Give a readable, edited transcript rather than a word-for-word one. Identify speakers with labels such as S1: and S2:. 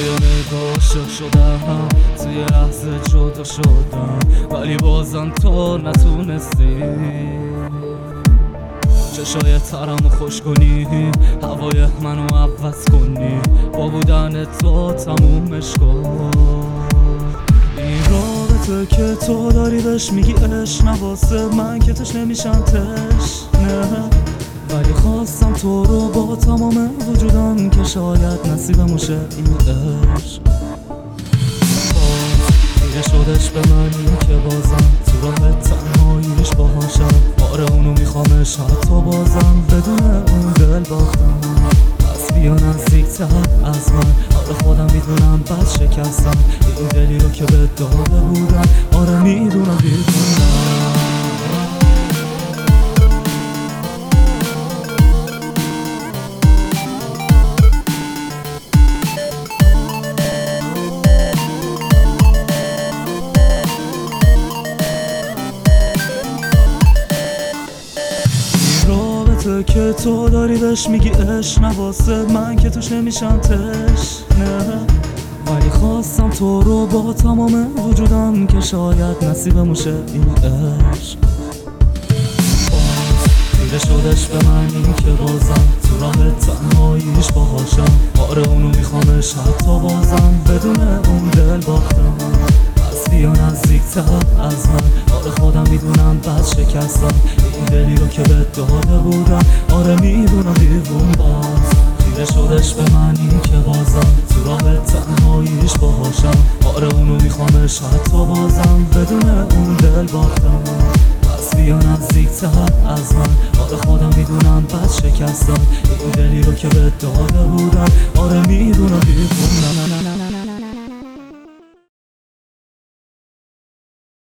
S1: نگاه عاشق شدم، توی لحظه جدا شدم، ولی بازم تو نتونستی چشای ترمو خوش کنی، هوای منو عوض کنی، با بودن تو تمومش کن. این رابطه که تو داری بهش میگی عشق، نه واسه من که توش نمیشم تشنه، ولی خواستم تو رو با تمام وجودم که شاید نصیبم شه این عشق. دیگه شدش به من این که بازم تو راه تنهاییش باهاشم، آره اونو میخوامش حتی بازم بدون اون دل باختم. پس بیا نزدیکتر از من، آره خودم میدونم بد شکستم این دلی رو که به داده بودم، آره میدونم بیدونم. که تو داری بهش میگی عشق، نه واسه من که توش نمیشم تشنه، ولی خواستم تو رو با تمام وجودم که شاید نصیبم شه این عشق. دیگه شدش به من این که بازم تو راه تنهاییش باهاشم، آره اونو میخوامش حتی بازم بدون اون دل باختم. پس بیا نزدیکتر از من، آره خودم میدونم بد شکستم این دلی رو که به داده بودم، آره میدونم دیوون باز. دیگه شدش به من این که بازم تو راه تنهاییش باهاشم، آره اونو میخوامش حتی بازم بدون اون دل باختم. پس بیا نزدیکتر از من، آره خودم میدونم بد شکستم این دلی رو که به داده بودم، آره